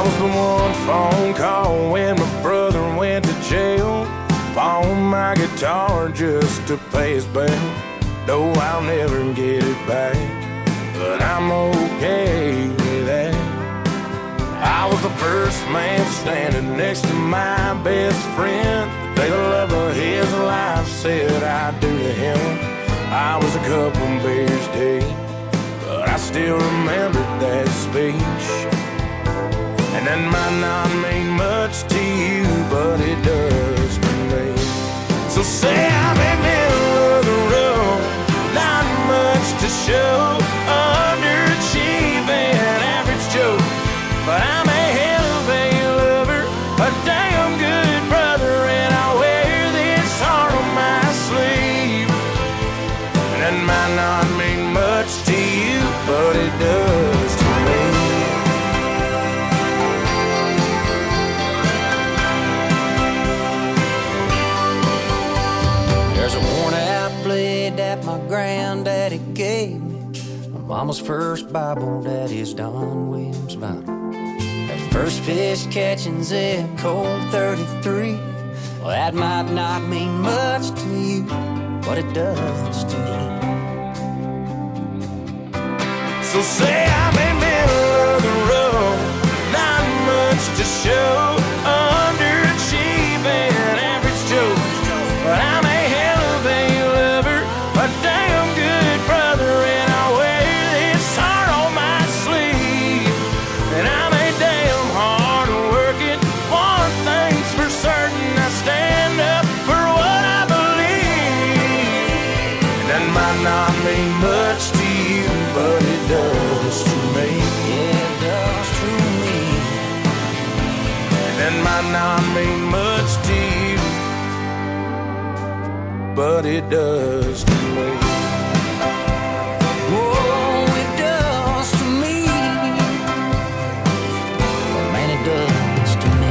was the one phone call when my brother went to jail. Pawned my guitar just to pay his bail. No, I'll never get it back, but I'm okay with that. I was the first man standing next to my best friend. The day the love of his life said I'd do to him. I was a couple beers deep, but I still remember that speech. And that might not mean much to you, but it does to me. So say I'm in the middle of the road, not much to show, underachieving, average Joe. But I'm a hell of a lover, a damn good brother, and I wear this heart on my sleeve. And that might not mean much to you, but it does to me. There's a worn-out blade that my granddaddy gave me, my mama's first Bible, daddy's Don Williams Bible. First fish catching zip code 33. Well, that might not mean much to you, but it does to me. So say I'm in the middle of the road, not much to show, underachieving, average Joe. But I'm a hell of a lover, a damn good brother, and I wear this heart on my sleeve. And I'm a damn hard working, one thing's for certain, I stand up for what I believe. And that might not mean much to you, but it does to me. Yeah, it does to me. And that might not mean much to you, but it does to me. Oh, it does to me. Man, it does to me.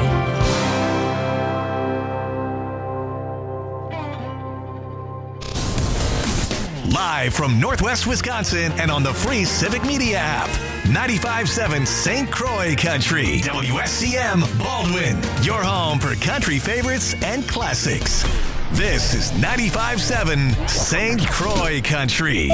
Live from Northwest Wisconsin and on the free Civic Media app. 95.7 St. Croix Country. WSCM Baldwin. Your home for country favorites and classics. This is 95.7 St. Croix Country.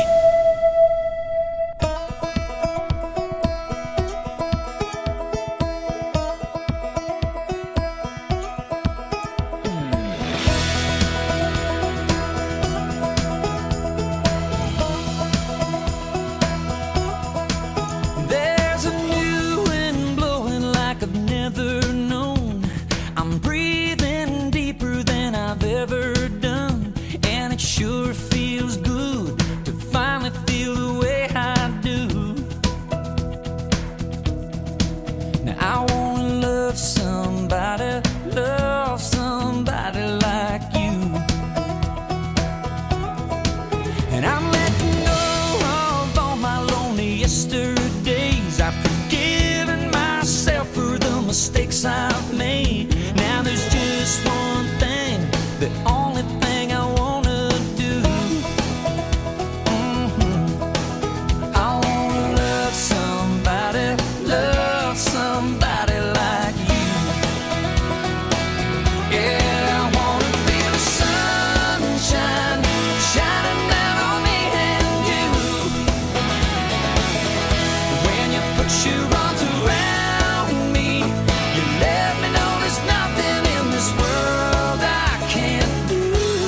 There's a new wind blowing like I've never known. I'm breathing deeper than I've ever done, and it sure feels good to finally feel the way I do. Now I wanna love somebody like you. And I'm letting go of all my lonely yesterdays. I've forgiven myself for the mistakes I've made. Now there's just one thing, the only thing I wanna do. I wanna love somebody like you. Yeah, I wanna feel the sunshine shining down on me and you. When you put your arms around me, you let me know there's nothing in this world I can't do.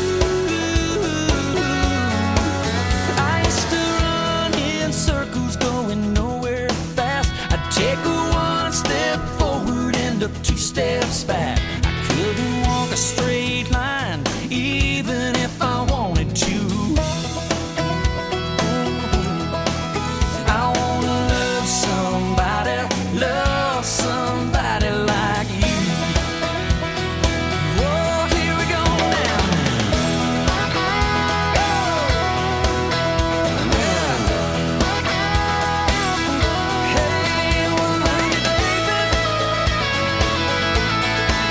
I used to run in circles going nowhere fast. I'd take one step forward, end up two steps back. I couldn't walk a straight line even if I wanted to. I wanna love somebody like you. Whoa, here we go now. Hey, well, baby,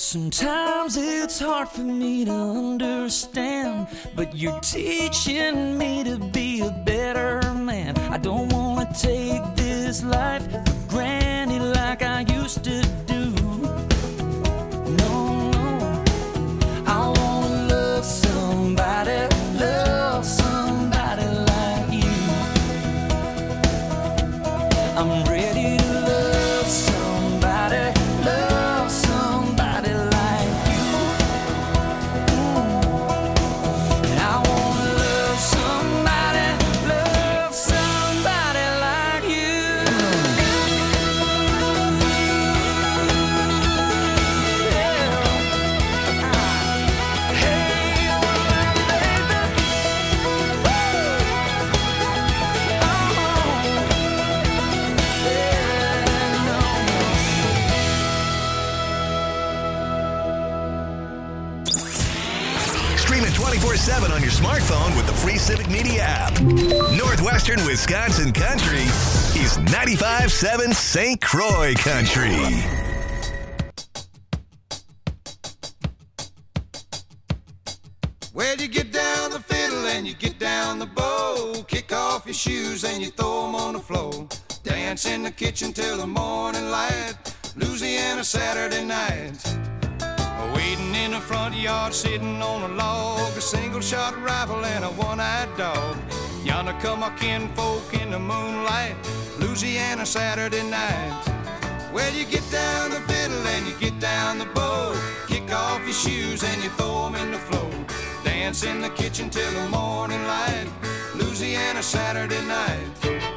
Sometimes it's hard for me to understand, but you're teaching me to be a better man. I don't want to take this life for granted like I used to do. No, no. I want to love somebody like you. I'm ready to love somebody like you. And I want to love somebody like you. Stream it 24/7 on your smartphone with the free Civic Media app. Northwestern Wisconsin Country is 95.7 St. Croix Country. Well, you get down the fiddle and you get down the bow. Kick off your shoes and you throw them on the floor. Dance in the kitchen till the morning light. Louisiana Saturday night. Waiting in the front yard, sitting on a log. A single-shot rifle and a one-eyed dog. Yonder come our kinfolk in the moonlight. Louisiana Saturday night. Well, you get down the fiddle and you get down the bow. Kick off your shoes and you throw them in the floor. Dance in the kitchen till the morning light. Louisiana Saturday night.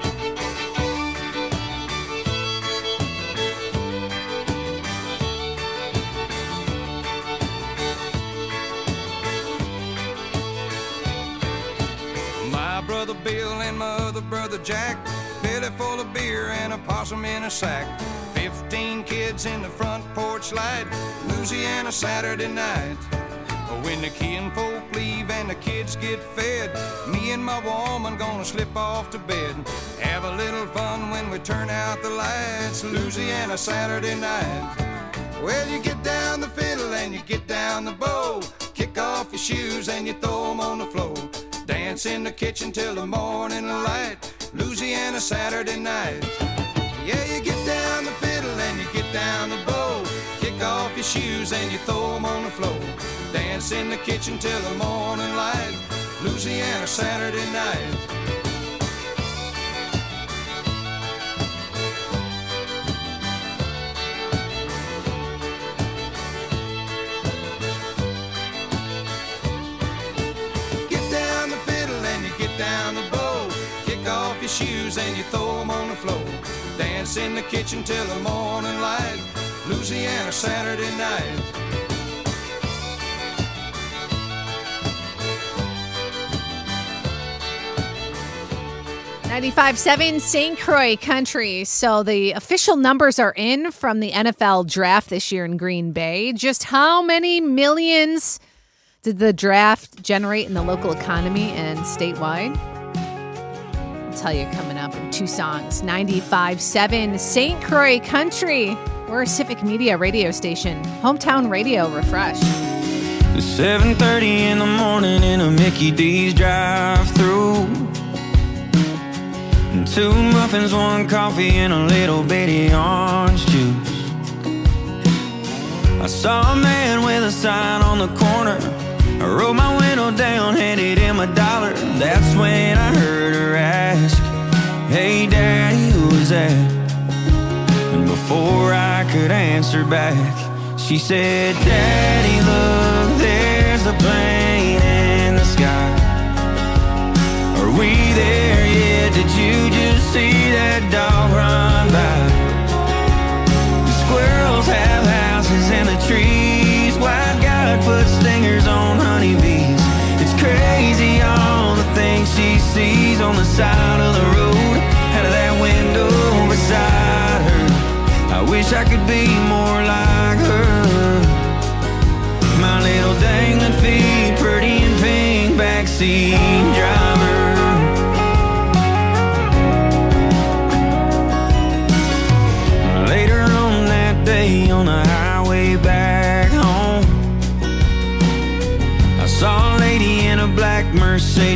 My brother Bill and my other brother Jack, belly full of beer and a possum in a sack. 15 kids in the front porch light. Louisiana Saturday night. When the kinfolk leave and the kids get fed, me and my woman gonna slip off to bed. Have a little fun when we turn out the lights. Louisiana Saturday night. Well, you get down the fiddle and you get down the bow. Kick off your shoes and you throw them on the floor. Dance in the kitchen till the morning light. Louisiana Saturday night. Yeah, you get down the fiddle and you get down the bow. Kick off your shoes and you throw them on the floor. Dance in the kitchen till the morning light. Louisiana Saturday night. Get down the fiddle and you get down the bow. Kick off your shoes and you throw them on the floor. Dance in the kitchen till the morning light. Louisiana Saturday night. 95.7 St. Croix Country. So the official numbers are in from the NFL draft this year in Green Bay. Just how many millions did the draft generate in the local economy and statewide? I'll tell you coming up in two songs. 95.7 St. Croix Country. We're a Civic Media radio station. Hometown radio refresh. It's 7:30 in the morning in a Mickey D's drive-thru. And 2 muffins, 1 coffee, and a little bitty orange juice. I saw a man with a sign on the corner. I rolled my window down, handed him $1. That's when I heard her ask, "Hey Daddy, who's that?" And before I could answer back, she said, "Daddy, look, there's a plane in the sky. Are we there yet? Did you just see that dog run by? The squirrels have houses in the trees. White guy put stingers on honeybees. It's crazy all the things she sees on the side of the road, out of that window beside her. I wish I could be more like her. My little dangling feet, pretty and pink, backseat driver." Later on that day on the highway back home,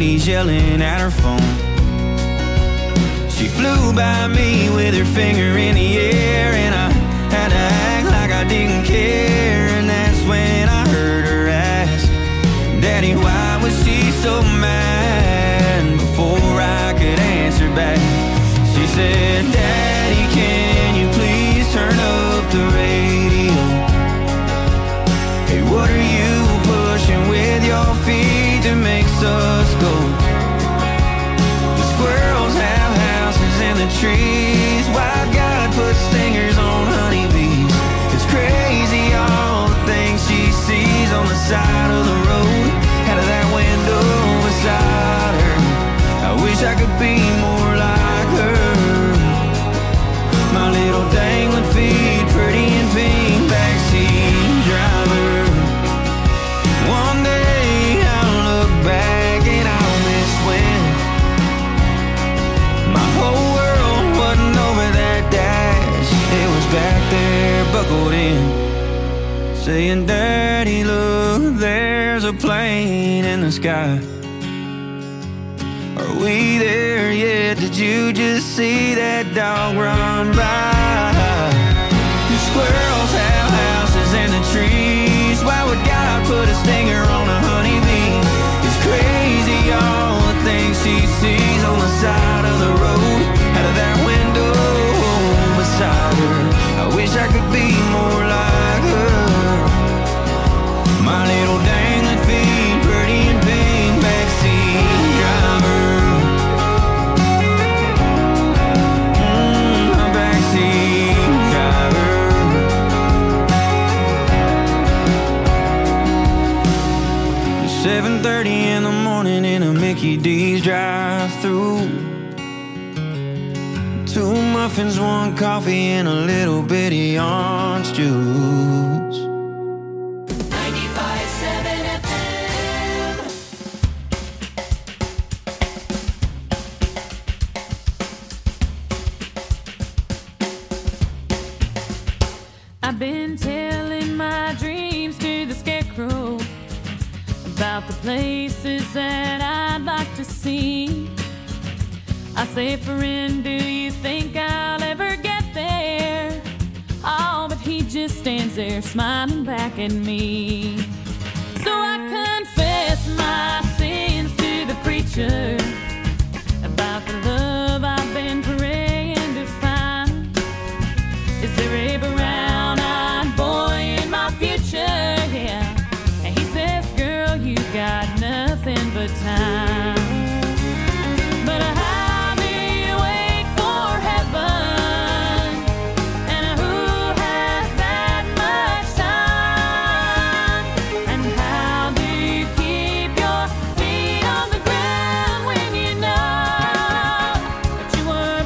ladies yelling at her phone. She flew by me with her finger in the air, and I had to act like I didn't care. And that's when I heard her ask, Daddy, why was she so mad? Before I could answer back, she said, Daddy, can you please turn up the radio? Hey, what are you pushing with your feet that makes us go? The squirrels have houses in the trees. Why God put stingers on honeybees? It's crazy all the things she sees on the side of the road, out of that window beside her. I wish I could be more like her. My little dangling feet, pretty and pink, backseat driver. One day I'll look back and I'll miss when my whole world wasn't over that dash. It was back there buckled in, saying, Daddy, look, there's a plane in the sky. Are we there yet? Did you just see that dog run by? The squirrels have houses in the trees. Why would God put a stinger on a honeybee? It's crazy all the things she sees on the side of the road, out of that window beside her. I wish I could be more like her. My little dangling feet, pretty and pink, backseat driver. My backseat driver. 7:30 in the morning in a Mickey D's drive-through. 2 muffins, 1 coffee, and a little bitty orange juice. 95.7 FM. I've been telling my dreams to the scarecrow about the places that I'd like to see. I say, friend, do you think I'll ever get there? Oh, but he just stands there smiling back at me. So I confess my sins to the preacher about the love I've been praying to find. Is there a brown-eyed boy in my future? Yeah. And he says, girl, you got nothing but time. But how do you wait for heaven? And who has that much time? And how do you keep your feet on the ground when you know that you were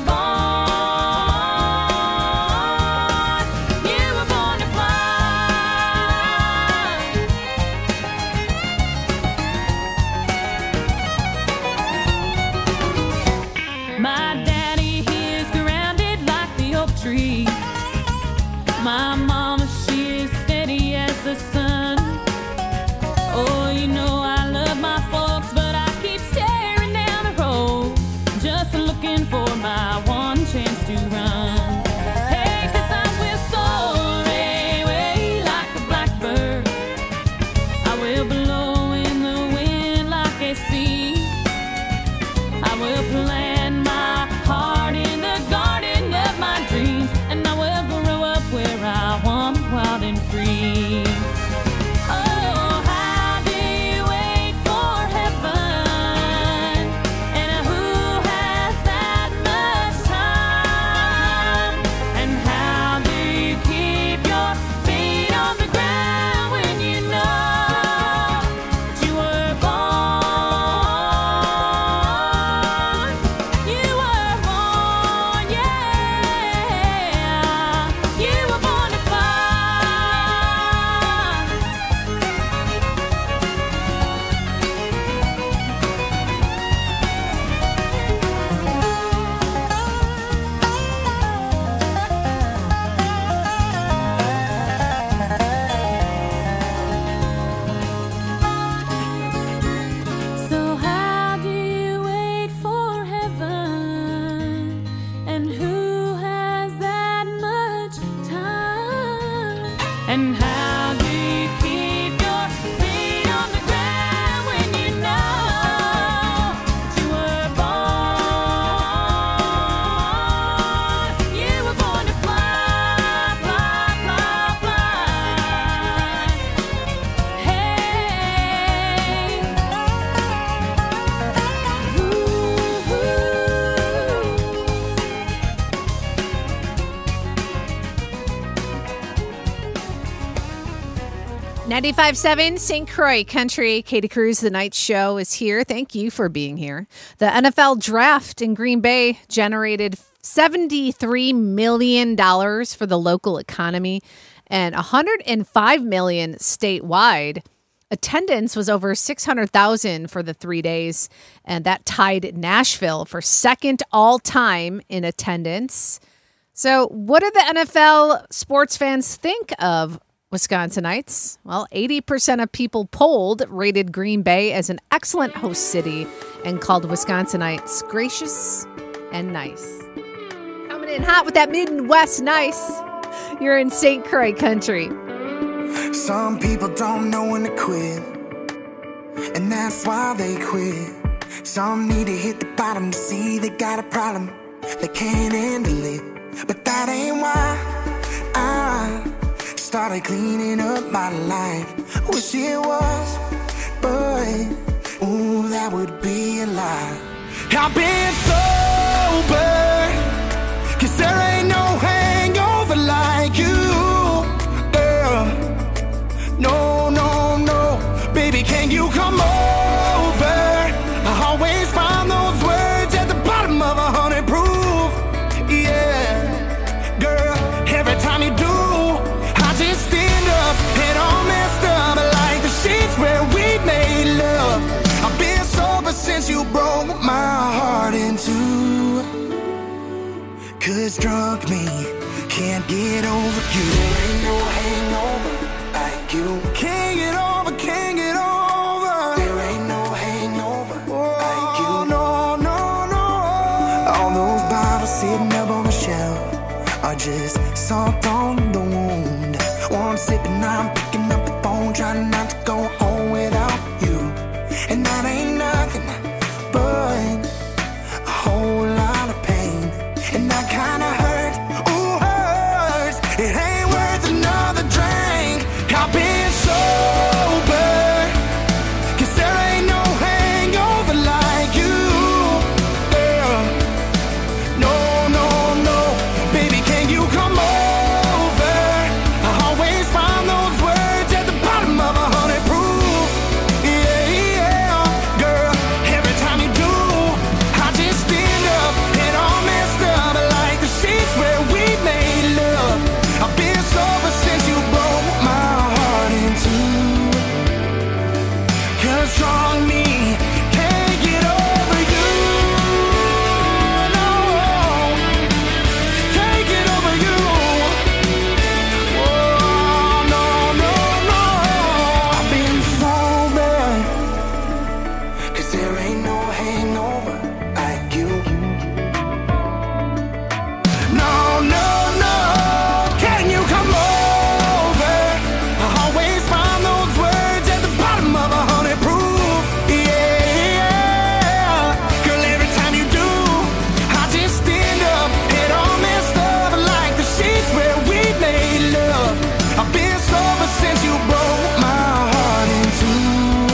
born? You were born to fly. My daddy, he is grounded like the oak tree. My mama, she is steady as the sun. Oh, you know I love my folks, but I keep staring down the road, just looking for my one chance to run. Hey, 'cause I will soar away like a blackbird. I will blow in the wind like a sea. I will plant my heart in the garden of my dreams, and I will grow up where I want, wild and free. Oh, how do you wait for heaven? And who has that much And how do you keep your feet on the ground when you know you were born? You were born to fly, fly, fly, fly. Hey. Ooh. 95.7 St. Croix Country. Katie Cruz, The Night Show, is here. Thank you for being here. The NFL Draft in Green Bay generated $73 million for the local economy and $105 million statewide. Attendance was over 600,000 for the 3 days, and that tied Nashville for second all-time in attendance. So what do the NFL sports fans think of Wisconsinites? Well, 80% of people polled rated Green Bay as an excellent host city and called Wisconsinites gracious and nice. Coming in hot with that Midwest nice. You're in St. Croix Country. Some people don't know when to quit, and that's why they quit. Some need to hit the bottom to see they got a problem, they can't handle it. But that ain't why I started cleaning up my life. Wish it was, but ooh, that would be a lie. I've been sober, 'cause there ain't no hangover like you, girl. No, no, no, baby, can you come over? I always find those words at the bottom of 100 proof. Yeah, girl, every time you do, I just stand up and all messed up like the sheets where we made love. I've been sober since you broke my heart in two. 'Cause drunk me can't get over you. There ain't no hangover like you. Can't get over, can't get over. There ain't no hangover like you. No, no, no. All those bottles sitting up on the shelf are just salt on the wound. One sip and I'm picking up the phone, trying not to go home without you. And that ain't nothing but a whole lot of pain. And that kinda hurt, ooh, hurts. It ain't worth another drink. I've been sober, 'cause there ain't no hangover like you, girl. No, no, no, baby, can you come over? I always find those words at the bottom of 100 proof. Yeah, yeah, girl, every time you do, I just stand up and all messed up like the sheets where we made love. I've been sober since you broke my heart in two. 'Cause strong me can't get over you. No, can't get over you. Oh, no, no, no. I've been sober, 'cause there ain't no hangover like you. No, no, no, can you come over? I always find those words at the bottom of 100 proof. Yeah, girl, every time you do, I just stand up and all messed up like the sheets where we made love. I've been sober since you broke my heart in two.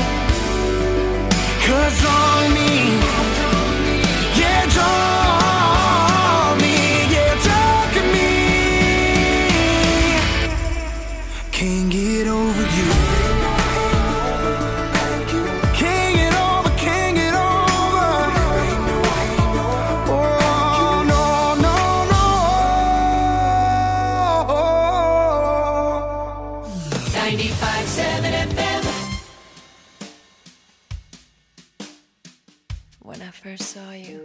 'Cause draw me, yeah, draw me, yeah, drunk me. Can't get over you. Can't get over, can't get over. Oh, no, no, no. 95.7 FM. When I first saw you,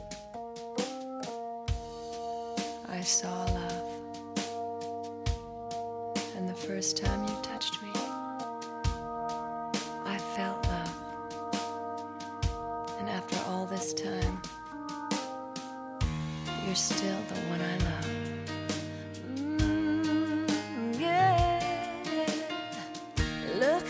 I saw love. And the first time you touched me, I felt love. And after all this time, you're still the one I love. Yeah.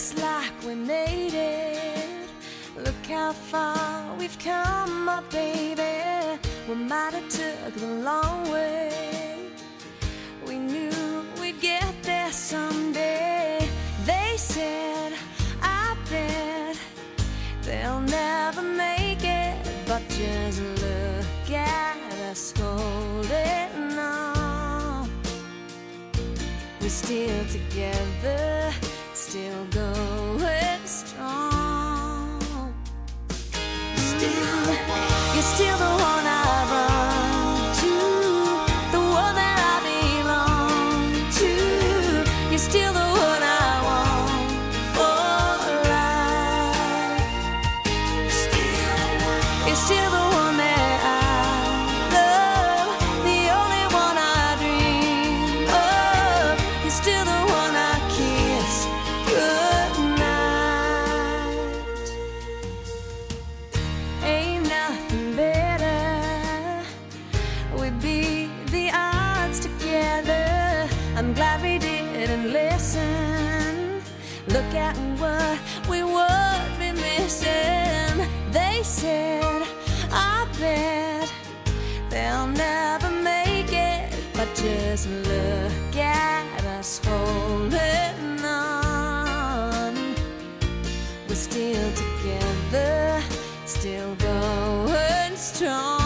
looks like we made it. Look how far we've come, my baby. We might have took the long way. We knew we'd get there someday. They said, I bet they'll never make it, but just look at us holding on. We're still together, still going strong. You're still the one I run to, the one that I belong to. You're still the one I want for life. You're still the one that I love, the only one I dream of. You're still the one I kiss goodnight. Ain't nothing better. We beat the odds together. I'm glad we didn't listen. Look at what we would be missing. They said, I bet they'll never make it, but just look at us holding on. We're still together, still going strong.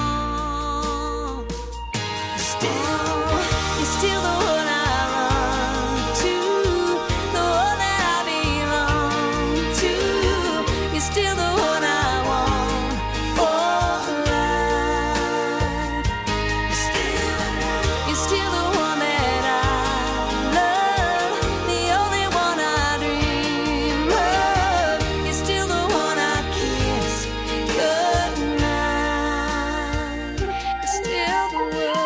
You're still the one I run to, the one that I belong to. You're still the one I want for life. You're still the one that I love, the only one I dream of. You're still the one I kiss goodnight. You're still the one.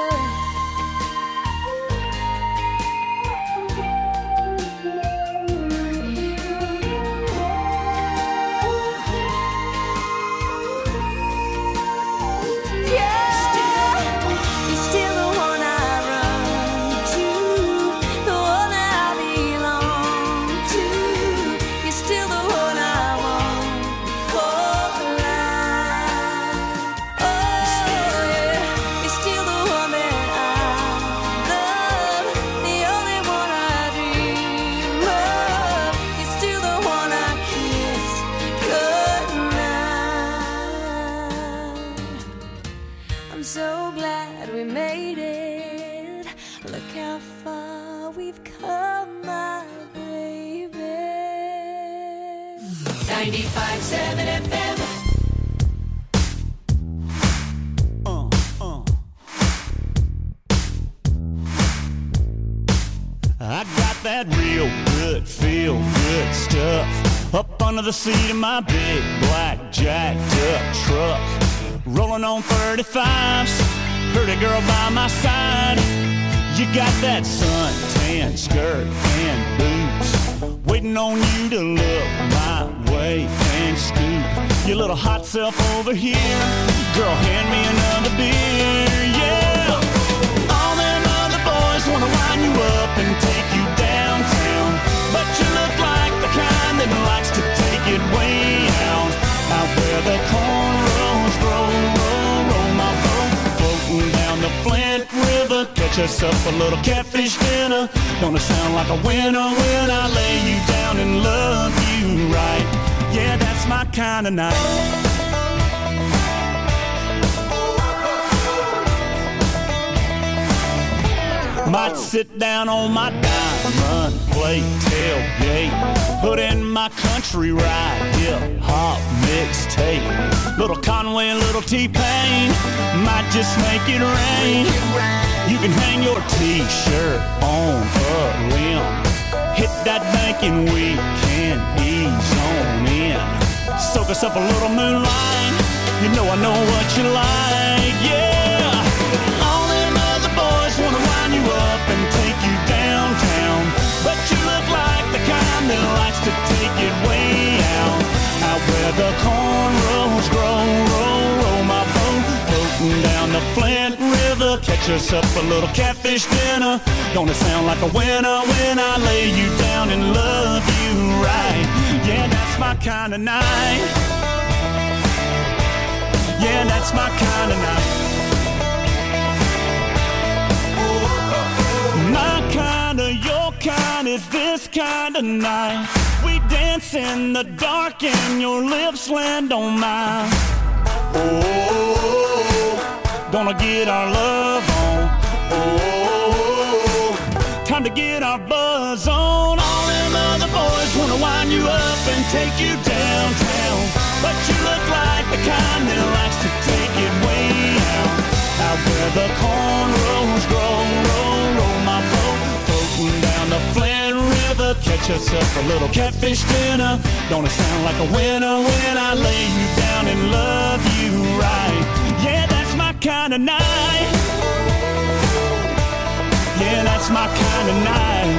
You're still the one I run to, the one that I belong to. You're still the one I want for life. Oh yeah, you're still the one that I love, the only one I dream of. You're still the one I kiss goodnight. I'm so glad we made it. Look how far we've come, my baby. 95.7 FM. I got that real good, feel good stuff up under the seat of my big black jacked up truck. Rolling on 35s, pretty girl by my side. You got that suntan skirt and boots, waiting on you to look my way and scoot your little hot self over here. Girl, hand me another beer, yeah. All them other boys wanna wind you up and take you downtown, but you look like the kind that likes to take it way out where the cornrows grow. Roll my boat, floating down the Flint River. Catch us up a little catfish dinner. Gonna sound like a winner when I lay you down and love you right. Yeah, that's my kind of night. Might sit down on my diamond plate tailgate, put in my country ride, hip hop mixtape. Little Conway, little T-Pain, might just make it rain. You can hang your t-shirt on a limb, hit that bank and we can ease on in. Soak us up a little moonlight, you know I know what you like, yeah. All them other boys wanna wind you up and take you downtown, but you look like the kind that likes to take it way out where the cornrows grow. Roll my boat, floating down the Flint Flint River. Catch us up a little catfish dinner. Gonna sound like a winner when I lay you down and love you right. Yeah, that's my kind of night. Yeah, that's my kind of night. My kind of, your kind is this kind of night. We dance in the dark and your lips land on mine. Oh, gonna get our love on. Oh, time to get our buzz on. All them other boys wanna wind you up and take you downtown, but you look like the kind that likes to take it way out. Out where the cornrows grow, roll my boat, floating down the Flint River. Catch us up a little catfish dinner. Gonna sound like a winner when I lay you down and love you right. Yeah, that's my kind of night. Yeah, that's my kind of night.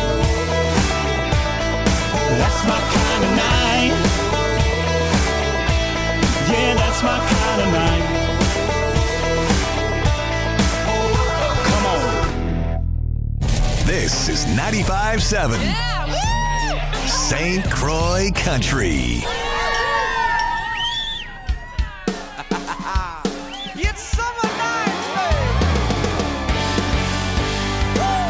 That's my kind of night. Yeah, that's my kind of night. Come on. This is 95.7 St. Croix Country. It's summer nights, baby. Woo!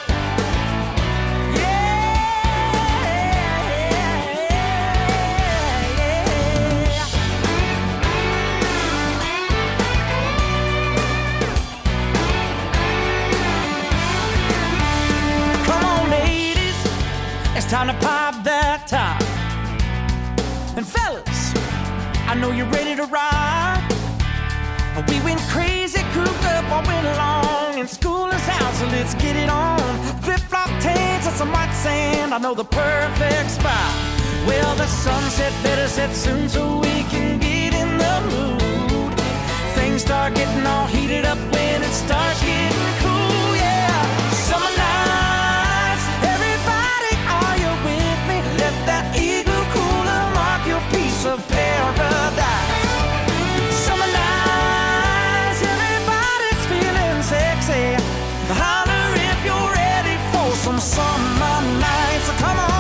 Come on, ladies, it's time to pop that top. And fellas, I know you're ready to ride. We went crazy, cooped up all winter long, and school is out, so let's get it on. Flip-flop tanks and some white sand, I know the perfect spot. Well, the sunset better set soon so we can get in the mood. Things start getting all heated up when it starts getting cool, yeah. Summer nights, everybody, are you with me? Let that igloo cooler mark your piece of paradise. Summer nights, everybody's feeling sexy. Holler if you're ready for some summer nights. Come on.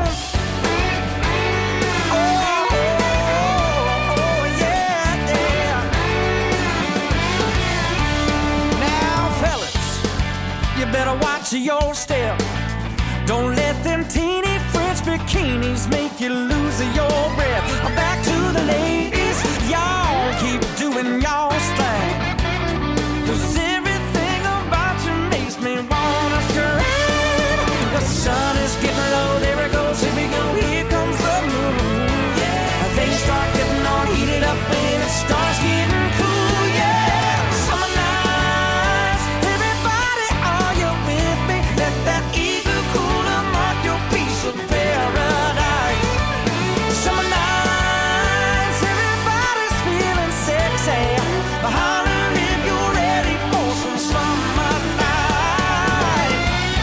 Better watch your step. Don't let them teeny French bikinis make you lose your breath. Back to the ladies, y'all keep doing y'all's thing. 'Cause everything about you makes me wanna scream. The sun is getting low, there it goes, here we go, here comes the moon. Yeah, things start getting all heated up when it starts getting cool. Yeah, summer nights, everybody, are you with me? Let that igloo cooler mark your piece of paradise. Summer nights, everybody's feeling sexy. Holler if you're ready for some summer night.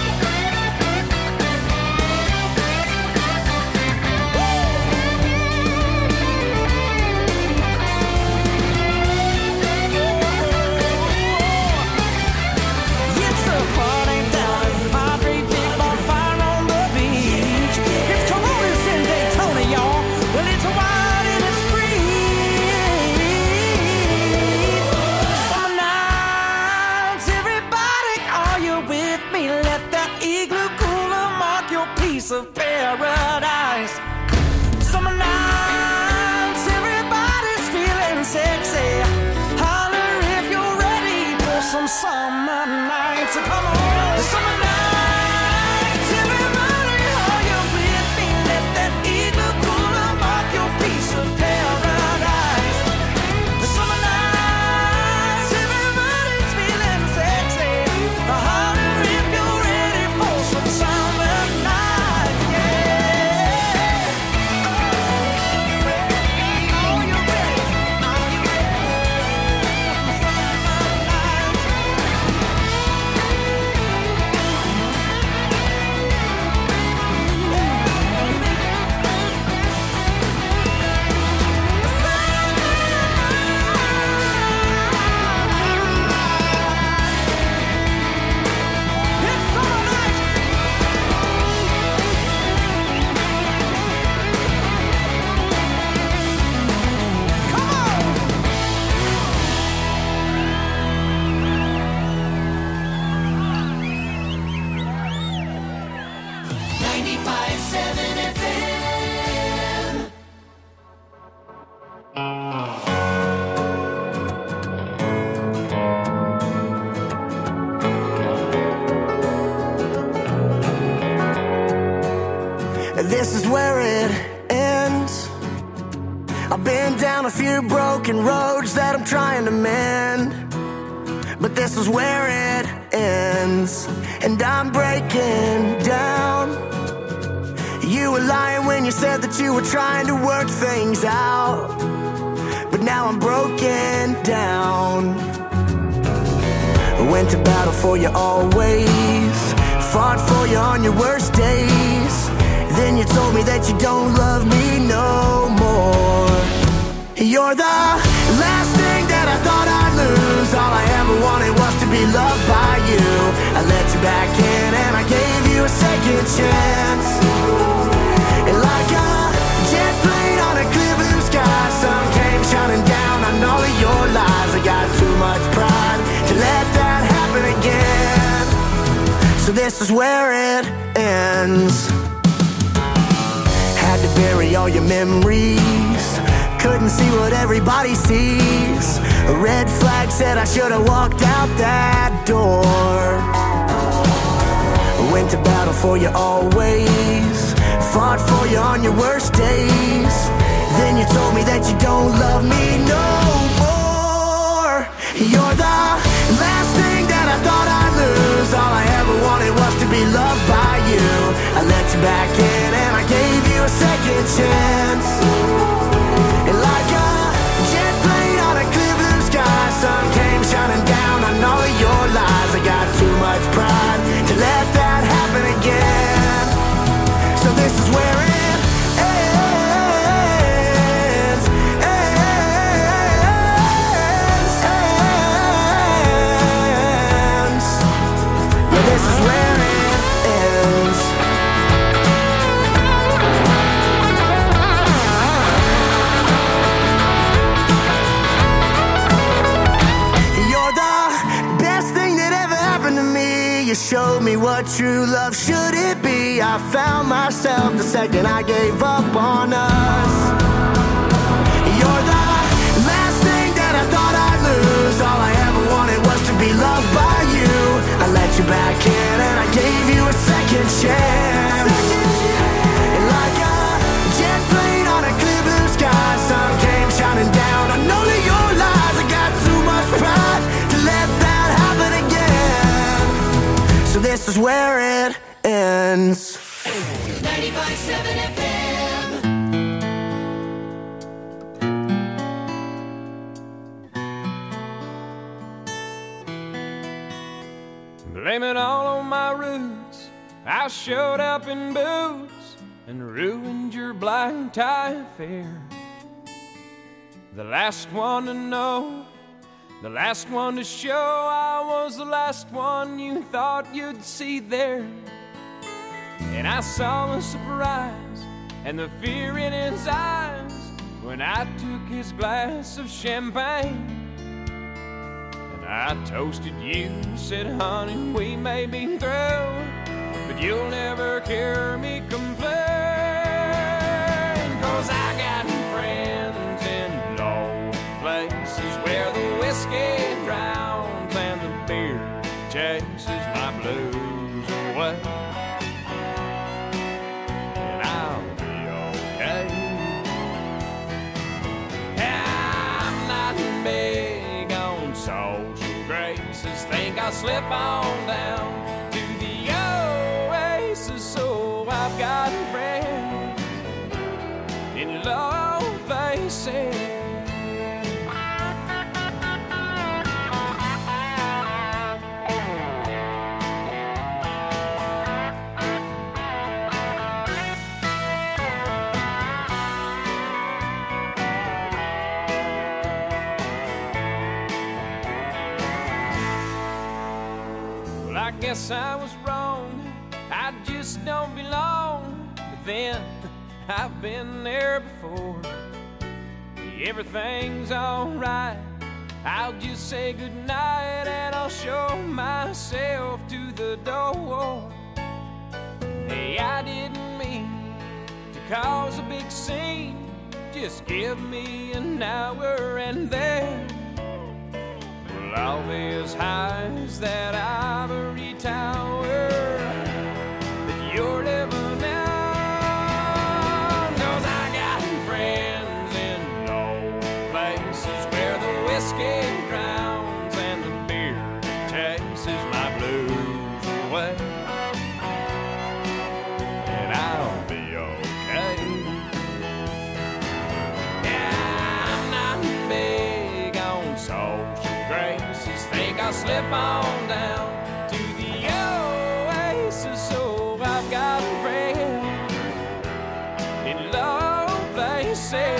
It's a party down at Padre, big bonfire on the beach. It's Coronas in Daytona, y'all. Well, it's wild and it's free. Summer nights, everybody, are you with me? Let that igloo cooler mark your piece of paradise. Summer nights, everybody's feeling sexy. Holler if you're ready for some summer nights. Come on. Summer nights, everybody, are you with me? Let that igloo cooler mark your piece of paradise. Summer nights, everybody's feeling sexy. Holler if you're ready for some summer night. Yeah. Are you ready? Are you ready for some summer nights? 95.7 FM. This is where it ends. I've been down a few broken roads that I'm trying to mend, but this is where it ends, and I'm breaking down. You were lying when you said that you were trying to work things out, but now I'm broken down. I went to battle for you always, fought for you on your worst days. Then you told me that you don't love me no more. You're the last thing that I thought I'd lose. All I ever wanted was to be loved by you. I let you back in and I gave you a second chance. And like a jet plane on a clear blue sky, sun came shining down on all of your lies. I got too much pride to let that happen again. So this is where it ends. Had to bury all your memories, couldn't see what everybody sees. A red flag said I should have walked out that door. Went to battle for you always, fought for you on your worst days. Then you told me that you don't love me no more. You're the last thing that I thought I'd lose. All I ever wanted was to be loved by you. I let you back in and I gave you a second chance. And like a jet plane on a clear blue sky, sun came shining down on all of your lies. I got too much pride to let that happen again. So this is where it ends, ends. Yeah, this is where it ends. You showed me what true love should it be. I found myself the second I gave up on us. You're the last thing that I thought I'd lose. All I ever wanted was to be loved by you. I let you back in and I gave you a second chance. And like a jet plane on a clear blue sky, sun came shining down on all of your lies. I got too much pride to let that happen again. So this is where it ends. 95.7 FM. Blame it all on my roots. I showed up in boots and ruined your black tie affair. The last one to know, the last one to show, I was the last one you thought you'd see there. And I saw the surprise and the fear in his eyes when I took his glass of champagne. And I toasted you, said, honey, we may be through, but you'll never hear me complain. 'Cause I got friends in low places where the whiskey drowns and the beer chases my blues away. And I'll be okay. I'm not big on social graces. Think I'll slip on down to the oasis. So I've got friends in low places. I guess I was wrong, I just don't belong. But then, I've been there before. Everything's alright, I'll just say goodnight and I'll show myself to the door. Hey, I didn't cause a big scene. Just give me an hour and then we'll all be as high as that ivory tower that you're living in. 'Cause I got friends in old places where the whiskey drowns and the beer chases my blues away. And I'll be okay. Yeah, I'm not big on social graces. Think I'll slip on down to the oasis. So I've got a friend in low places.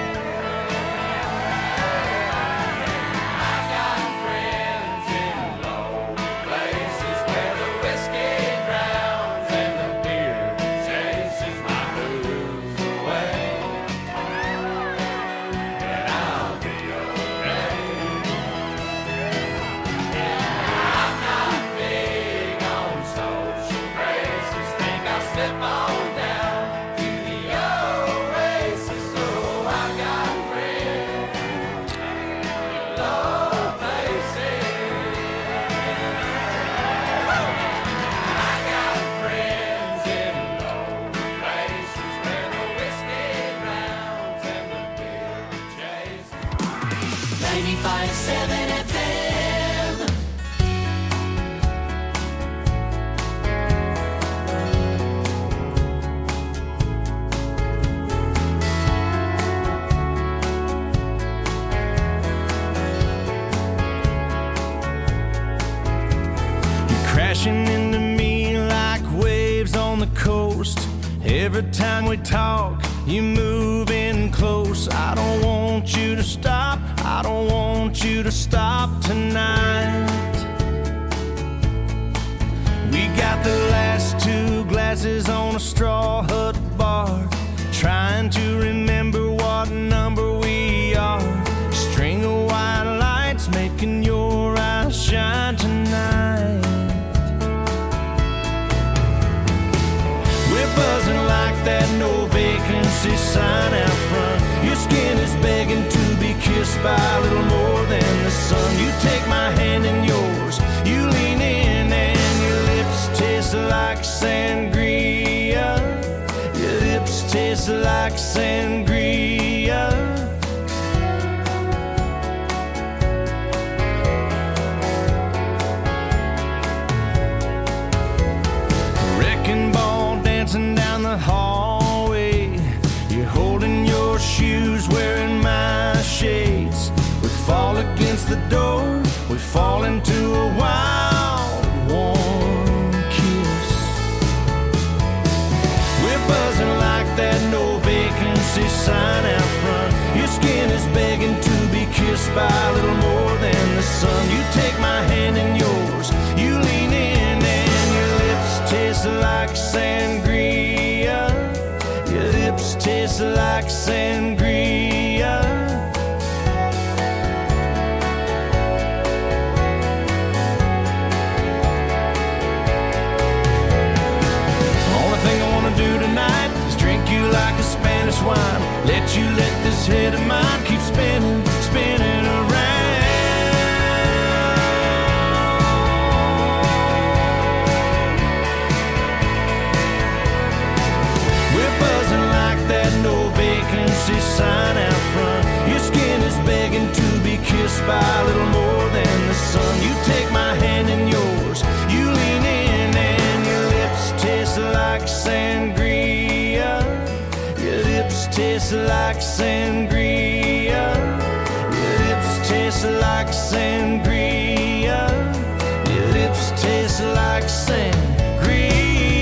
I've got friends in low places where the whiskey drowns and the beer chases my blues away. And I'll be okay. Yeah, I'm not big on social graces. Think I'll slip on down to the oasis. So I've got friends in low places. I got friends in low places where the whiskey drowns and the beer chases. 95.7 FM. You're crashing into me like waves on the coast. Every time we talk, you move in close. I don't want you to stop. I don't want you to stop tonight. We got the last two glasses on a straw hut bar, trying to remember what number we are. String of white lights making your eyes shine tonight. We're buzzing like that no vacancy sign out front. Your skin is begging to be kissed by a little more than the sun. You take my hand in yours, you lean in and your lips taste like sangria. Your lips taste like sangria. Wrecking ball dancing down the hallway. You're holding your shoes, wearing my shades. We fall against the door, we fall into a wild, warm kiss. We're buzzing like that no vacancy sign out front. Your skin is begging to be kissed by a little more than the sun. You take my hand in yours, you lean in and your lips taste like sangria. Your lips taste like sangria. Only thing I wanna do tonight is drink you like a Spanish wine. Let you let this head of mine keep spinning, spinning around. We're buzzing like that no vacancy sign out front. Your skin is begging to be kissed by a little more than the sun. You take my hand in yours, you lean in and your lips taste like sangria. Your lips taste like sangria. Your lips taste like sangria. Your lips taste like sangria.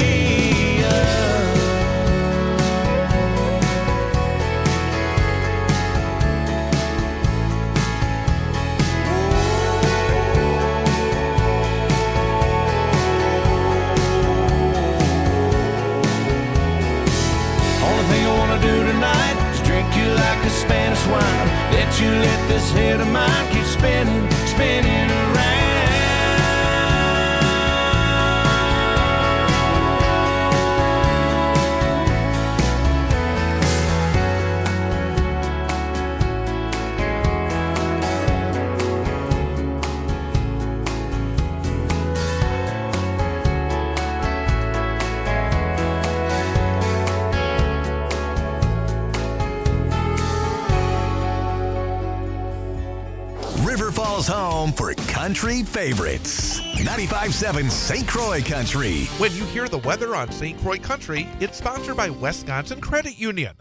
Only thing I wanna do tonight is drink you like a Spanish wine. Let you let this head of mine keep spinning, spinning around. home for country favorites. 95.7 St. Croix Country. When you hear the weather on St. Croix Country, it's sponsored by Wisconsin Credit Union.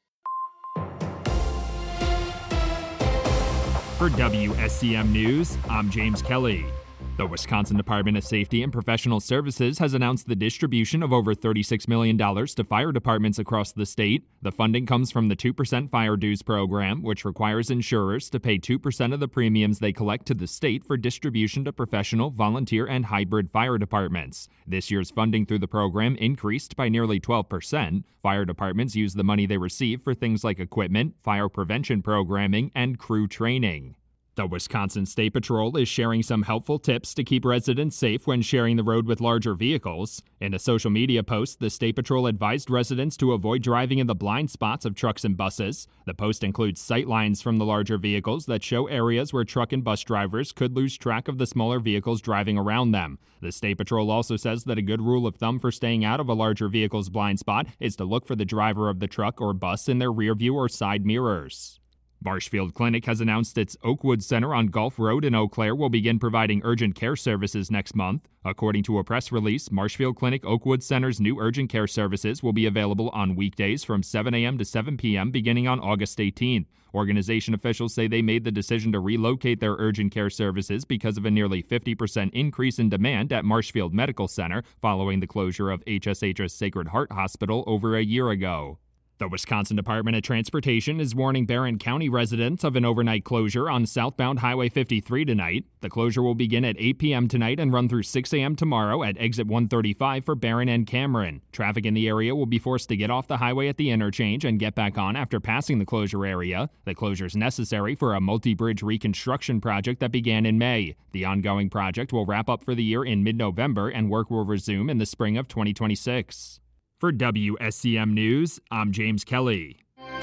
For WSCM News, I'm James Kelly. The Wisconsin Department of Safety and Professional Services has announced the distribution of over $36 million to fire departments across the state. The funding comes from the 2% Fire Dues program, which requires insurers to pay 2% of the premiums they collect to the state for distribution to professional, volunteer, and hybrid fire departments. This year's funding through the program increased by nearly 12%. Fire departments use the money they receive for things like equipment, fire prevention programming, and crew training. The Wisconsin State Patrol is sharing some helpful tips to keep residents safe when sharing the road with larger vehicles. In a social media post, the State Patrol advised residents to avoid driving in the blind spots of trucks and buses. The post includes sight lines from the larger vehicles that show areas where truck and bus drivers could lose track of the smaller vehicles driving around them. The State Patrol also says that a good rule of thumb for staying out of a larger vehicle's blind spot is to look for the driver of the truck or bus in their rear view or side mirrors. Marshfield Clinic has announced its Oakwood Center on Gulf Road in Eau Claire will begin providing urgent care services next month. According to a press release, Marshfield Clinic Oakwood Center's new urgent care services will be available on weekdays from 7 a.m. to 7 p.m. beginning on August 18th. Organization officials say they made the decision to relocate their urgent care services because of a nearly 50% increase in demand at Marshfield Medical Center following the closure of HSH's Sacred Heart Hospital over a year ago. The Wisconsin Department of Transportation is warning Barron County residents of an overnight closure on southbound Highway 53 tonight. The closure will begin at 8 p.m. tonight and run through 6 a.m. tomorrow at exit 135 for Barron and Cameron. Traffic in the area will be forced to get off the highway at the interchange and get back on after passing the closure area. The closure is necessary for a multi-bridge reconstruction project that began in May. The ongoing project will wrap up for the year in mid-November and work will resume in the spring of 2026. For WSCM News, I'm James Kelly.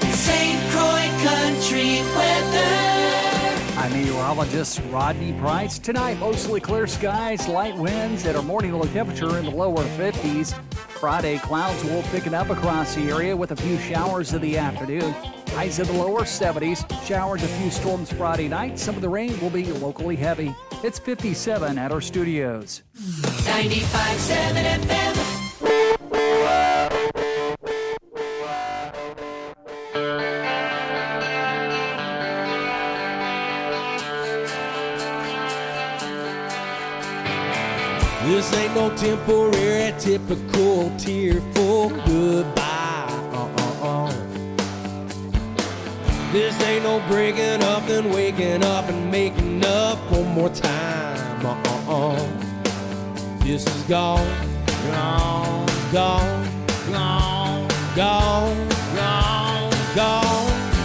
St. Croix Country weather. I'm meteorologist Rodney Price. Tonight, mostly clear skies, light winds, and a morning low temperature in the lower 50s. Friday, clouds will pick up across the area with a few showers in the afternoon. Highs in the lower 70s. Showers, a few storms Friday night. Some of the rain will be locally heavy. It's 57 at our studios. 95.7 FM. This ain't no temporary, typical, tearful goodbye. This ain't no breaking up, then waking up and making up one more time. This is gone, gone, gone, gone, gone, gone, gone.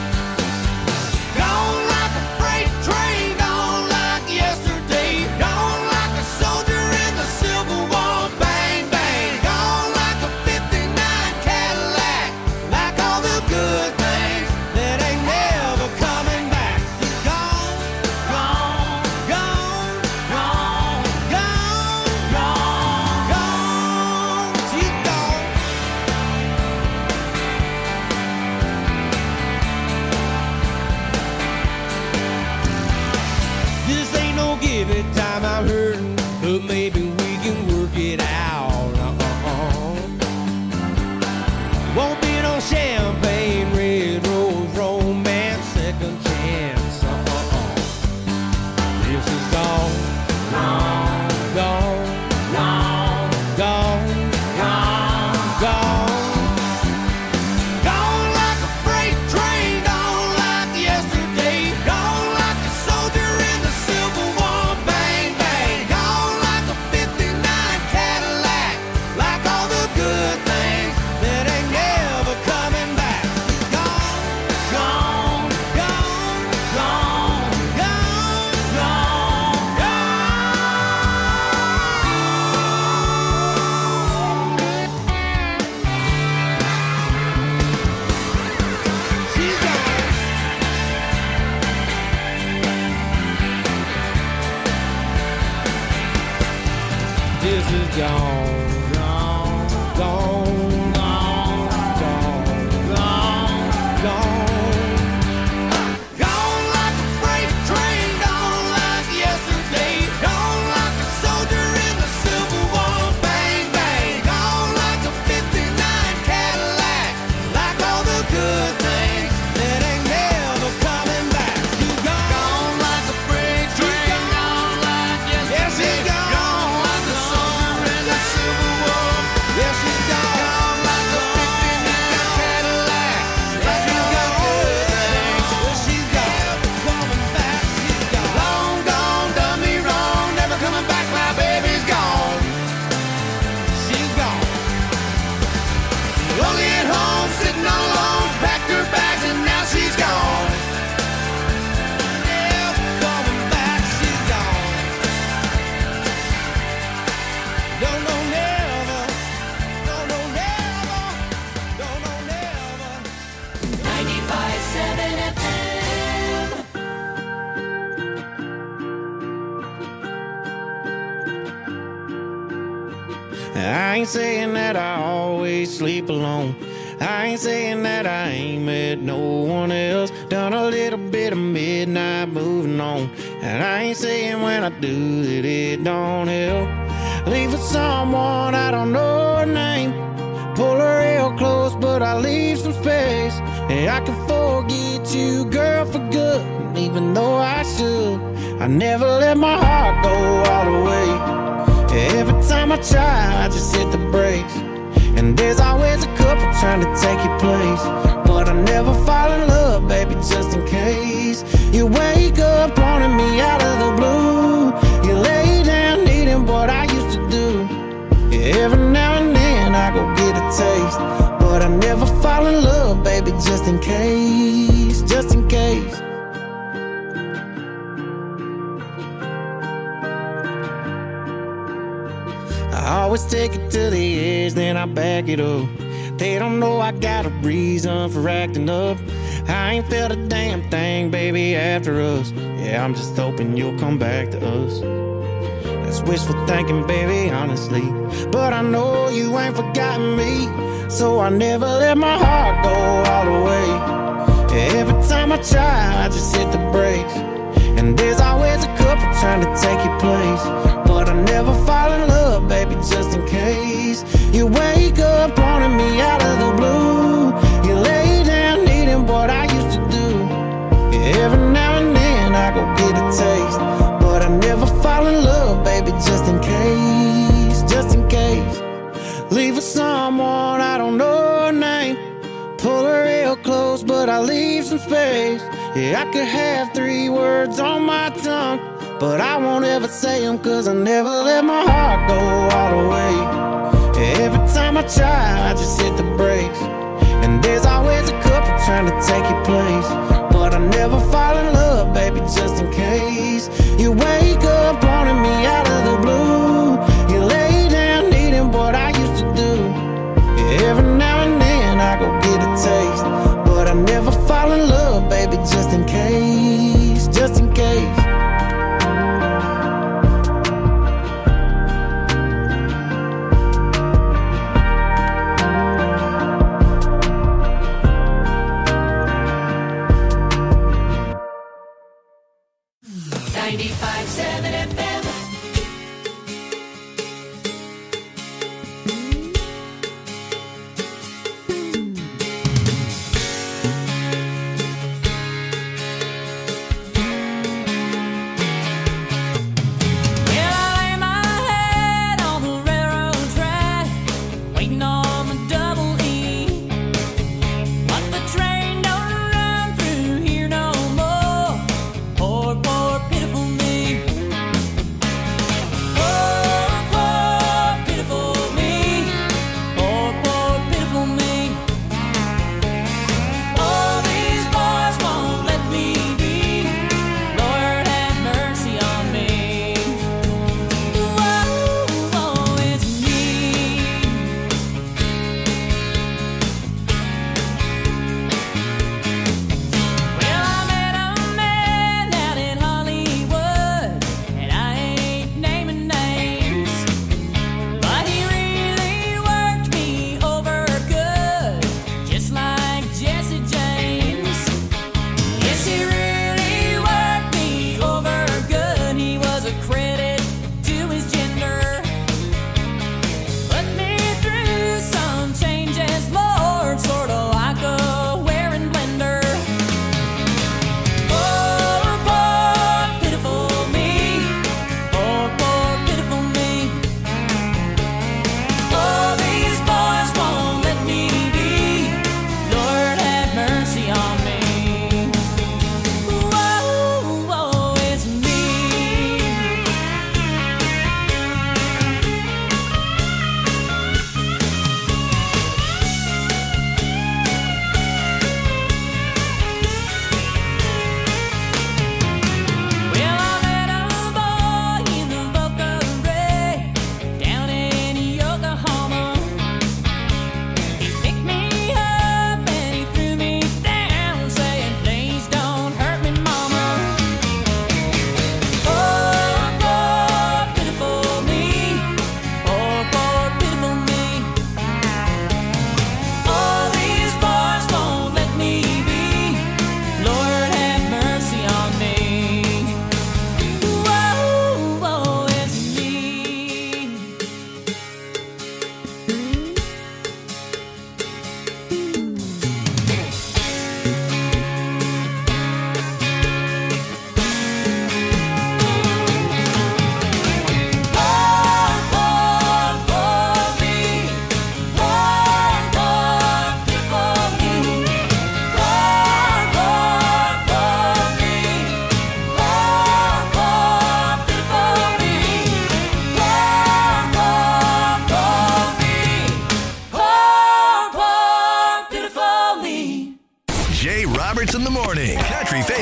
Gone like a freight train, gone like yesterday, gone like a soldier in the Civil War. Bang, bang, gone like a 59 Cadillac, like all the good things that ain't never coming back. Gone, gone, gone, gone, gone, gone, gone. She's gone. This ain't no give it time, I'm hurting, but maybe we can work it out. Won't be no champagne, red rose, romance, second chance. This is gone, gone, gone, gone, gone, gone, gone. Gone like a freight train, gone like yesterday, gone like a soldier in the Civil War. Bang, bang, gone like a 59 Cadillac, like all the good things that ain't never coming back. Gone, gone, gone, gone, gone, gone, gone. She's gone. This is gone, gone, gone, gone, gone, gone, gone. Gone like a freight train, gone like yesterday. I ain't saying that I always sleep alone. I ain't saying that I ain't met no one else. Done a little bit of midnight moving on. And I ain't saying when I do that it don't help. Leave with someone I don't know her name. Pull her real close, but I leave some space. And I can forget you, girl, for good. And even though I should, I never let my heart go all the way. Every time I try, I just hit the brakes. And there's always a couple trying to take your place. But I never fall in love, baby, just in case. You wake up wanting me out of the blue. You lay down needing what I used to do. Every now and then I go get a taste. But I never fall in love, baby, just in case. Just in case. I always take it to the edge, then I back it up. They don't know I got a reason for acting up. I ain't felt a damn thing, baby, after us. Yeah, I'm just hoping you'll come back to us. That's wishful thinking, baby, honestly. But I know you ain't forgotten me. So I never let my heart go all the way. Every time I try, I just hit the brakes. And there's always a couple trying to take your place. But I never fall in love, baby, just in case. You wake up wanting me out of the blue. You lay down needing what I used to do. Every now and then I go get a taste. But I never fall in love, baby, just in case. Just in case. Leave with someone I don't know her name. Pull her real close, but I leave some space. Yeah, I could have 3 words on my tongue, but I won't ever say them, cause I never let my heart go all the way. Every time I try, I just hit the brakes. And there's always a couple trying to take your place. But I never fall in love, baby, just in case. You wake up wanting me out of the blue. You lay down needing what I used to do. Every now and then I go get a taste. But I never fall in love, baby, just in case. Just in case. $95.7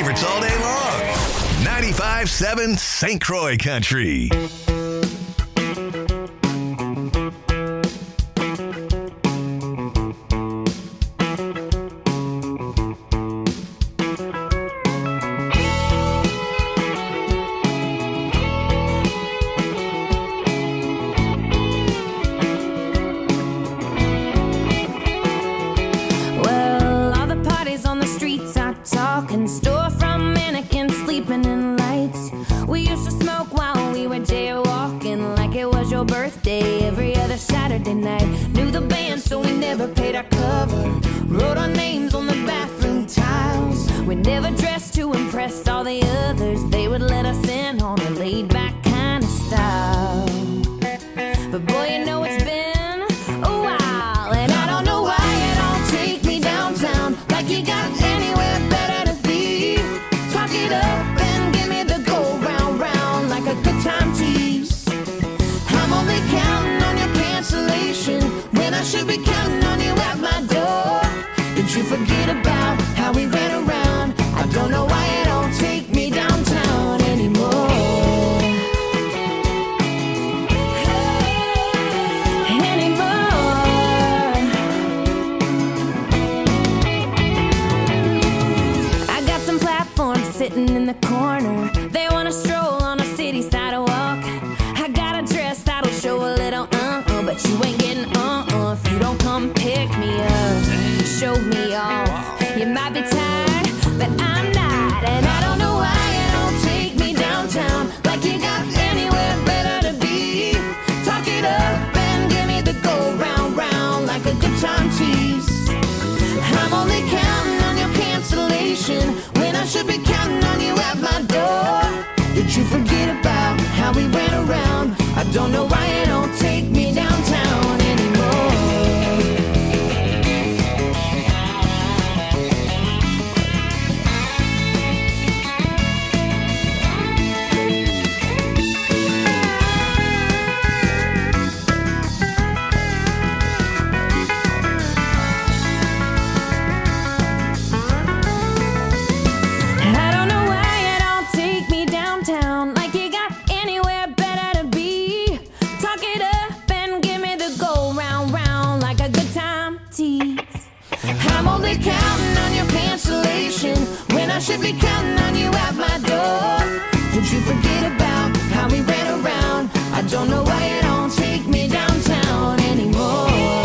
favorites all day long. 95.7 St. Croix Country. Birthday every other Saturday night. Knew the band, so we never paid our cover. Wrote our names on the bathroom tiles. We never dressed to impress all the others. They would let us in on a laid-back kind of style. But boy, you know it's been a while, and I don't know why you don't take me downtown like you got anywhere better to be. Talk it up and give me the go round, round like a good time tease. Only counting on your cancellation when I should be counting on you at my door. Did you forget about how we ran around? I don't know why you don't take me downtown anymore. I got some platforms sitting in the corner. They want to stroll on a city sidewalk. Show a little but you ain't getting if you don't come pick me up, show me off. You might be tired, but I'm not, and I don't know why you don't take me downtown like you got anywhere better to be. Talk it up and give me the go round, round like a good time tease. I'm only counting on your cancellation when I should be counting on you at my door. Did you forget about how we ran around? I don't know why you don't take me downtown anymore. I don't know why you don't take me downtown like you got anywhere better to be. Talk it up and give me the go round, round like a good time tease. I'm only counting on your cancellation when I should be counting on you at my door. Did you forget about how we ran around? I don't know why you don't take me downtown anymore.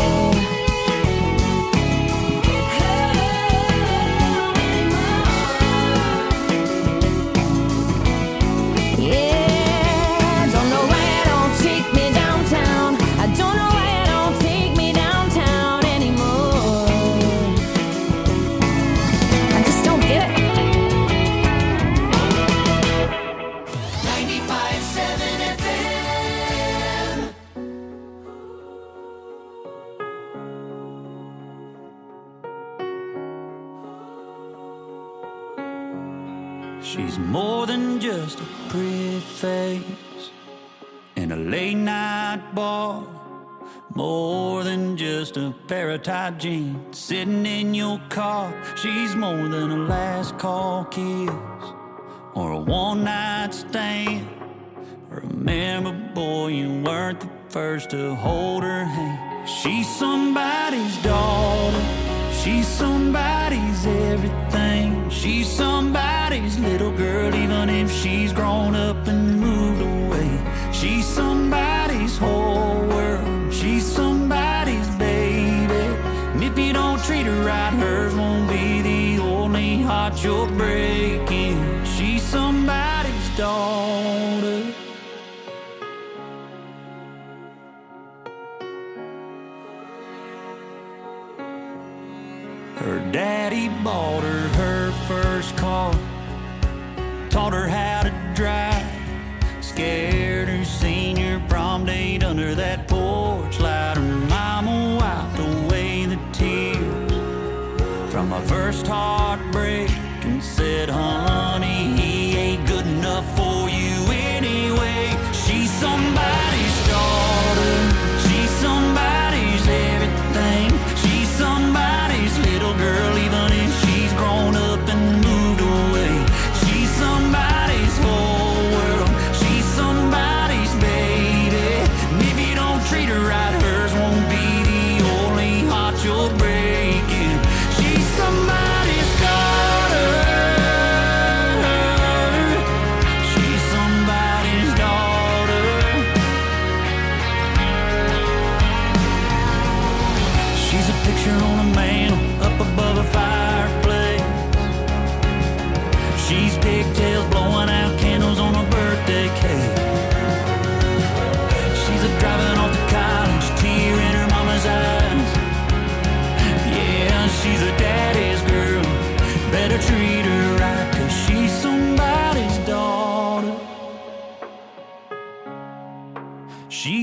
She's more than just a pretty face in a late night bar, more than just a pair of tight jeans sitting in your car. She's more than a last call kiss or a one night stand. Remember, boy, you weren't the first to hold her hand. She's somebody's daughter, she's somebody's everything. She's somebody's little girl, even if she's grown up and moved away. She's somebody's whole world, she's somebody's baby. And if you don't treat her right, hers won't be the only heart you're breaking. She's somebody's daughter. Her daddy bought her first car, taught her how to drive, scared her senior prom date under that porch light. Her mama wiped away the tears from my first heartbreak and said, honey, he ain't good enough for you anyway. She's somebody's daughter, she's somebody's everything. She's somebody's little girl, even if she's grown up and moved away.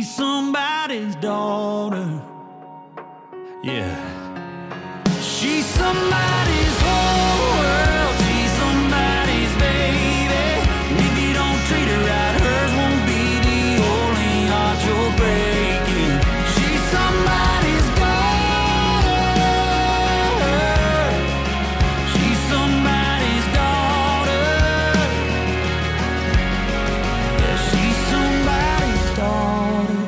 She's somebody's daughter. Yeah. She's somebody's whole world. She's somebody's baby. And if you don't treat her right, hers won't be the only heart you're breaking. She's somebody's daughter. She's somebody's daughter. Yeah, she's somebody's daughter.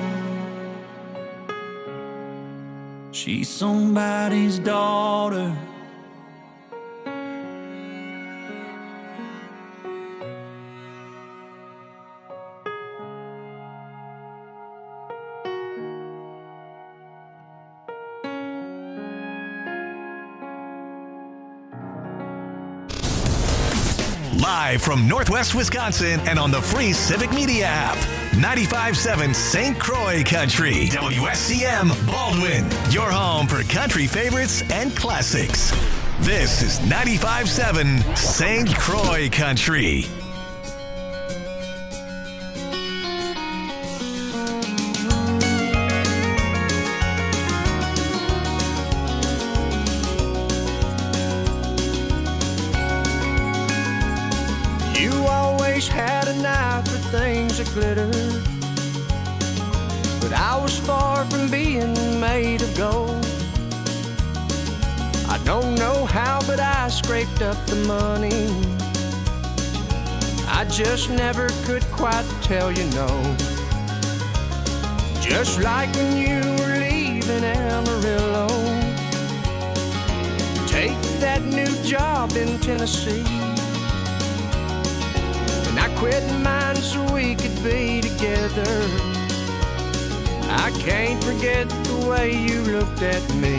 She's somebody's daughter. Live from Northwest Wisconsin and on the free Civic Media app. 95.7 St. Croix Country. WSCM Baldwin. Your home for country favorites and classics. This is 95.7 St. Croix Country. You always had an eye for things that glitter, but I was far from being made of gold. I don't know how, but I scraped up the money. I just never could quite tell you no. Just like when you were leaving Amarillo, take that new job in Tennessee. And I quit mine so we could be together. I can't forget the way you looked at me.